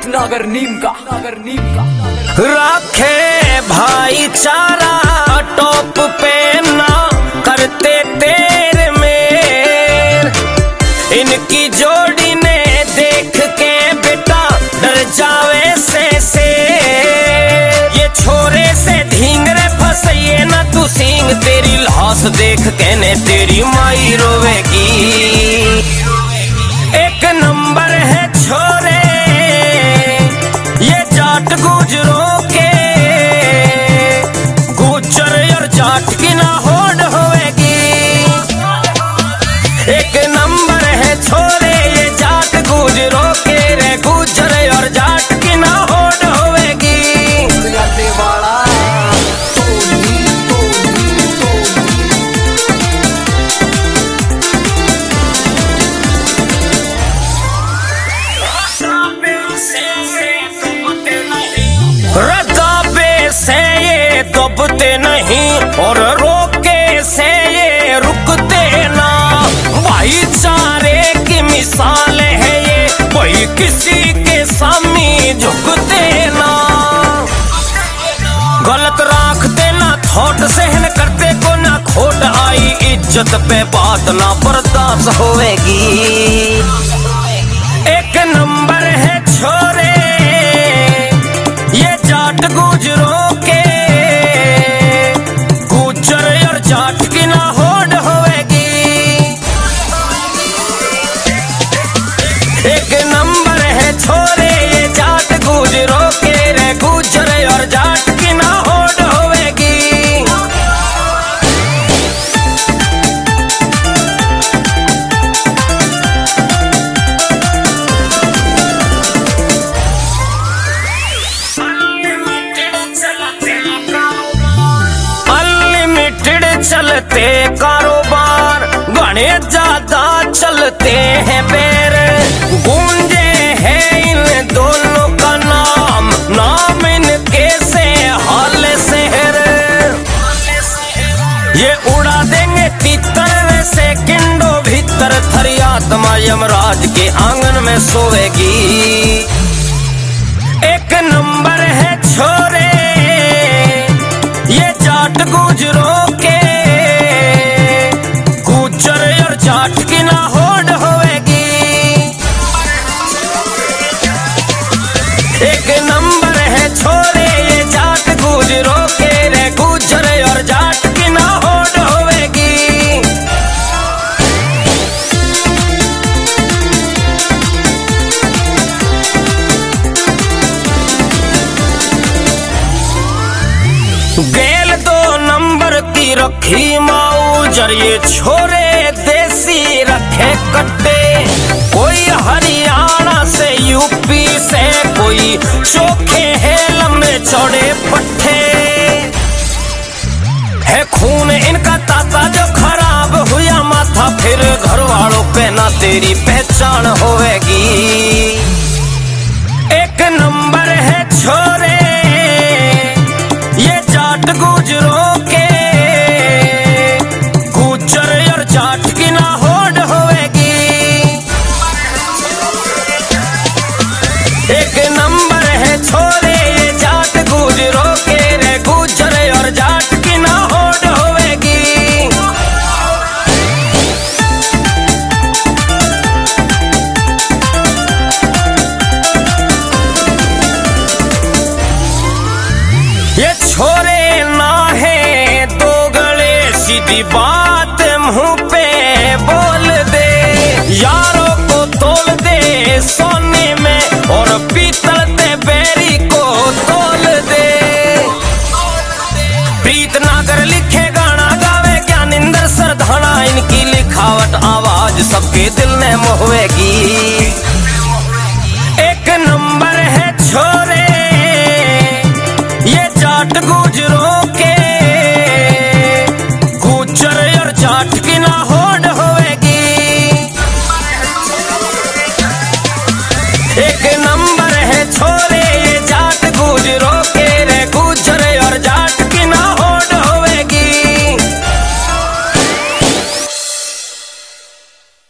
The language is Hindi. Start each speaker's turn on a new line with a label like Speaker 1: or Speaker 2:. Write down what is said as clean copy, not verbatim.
Speaker 1: नागर नीम का
Speaker 2: रखे भाईचारा टॉप पे ना करते तेरे में। इनकी जोड़ी ने देख के बेटा डर जावे से ये छोरे से धींगरे फंसइए ना तू सींग। तेरी लाश देख के ने तेरी माई रोवेगी। एक नंबर है छोरे ये जाट गुजरों के, गुजर और जाट की ना होड़ होएगी। एक नंबर है छोरे ये जाट गुजरों के रे, गुजर और जाट की ना होड़ होएगी। रदाबे से ये दबते नहीं और रोके से ये रुकते ना। भाईचारे की मिसाल है ये, कोई किसी के सामने झुकते ना। गलत राख देना थोट सहन करते को ना खोट आई। इज्जत पे बात ना बर्दाश्त होएगी। एक नंबर है छोरे ये जाट गुजरों के, गुजर और जाट की ना होड़ होएगी। एक नंबर है छोरे ये जाट गुजरों के रे, गुजर और जाट की ना होड़ होएगी। चलते कारोबार घने ज्यादा चलते हैं पैर। गूंजे हैं इन दोनों का नाम, नाम इनके से हाल शहर। ये उड़ा देंगे तीतर से किंडो भीतर, थरी आत्मा यमराज के आंगन में सोएगी। एक नंबर है छोरे ये जाट गुजरों के, गुजर और जाट की ना होड़ होएगी। एक नंबर है छोरे ये जाट गुजरों के रे, गुजर और जाट की ना होड़ होएगी। बेल 2 नंबर की रखी माऊजर, ये छोरे देसी रखे कट्टे। कोई हरियाणा से यूपी से, कोई चोखे है लंबे चौड़े पट्टे। है खून इनका ताता जो खराब हुआ माथा, फिर घर वालों के ना तेरी पहचान होएगी। एक नंबर है छोरे ये जाट गुजरों के, गुजर और जाट की ना होड़ होएगी। एक नंबर है छोरे ये जाट गुजरों के रे, गुजर और जाट की ना होड़ होएगी। ये छोरे ना है दो गले, सीधी बात मुंह पे बोल दे। यारों को तोल दे सोने में और पीतल ते बैरी को तोल दे। प्रीत नागर लिखे गाना गावे ज्ञानिंदर सरधाना, इनकी लिखावट आवाज सबके दिल में मोहेगी। एक नंबर है छोरे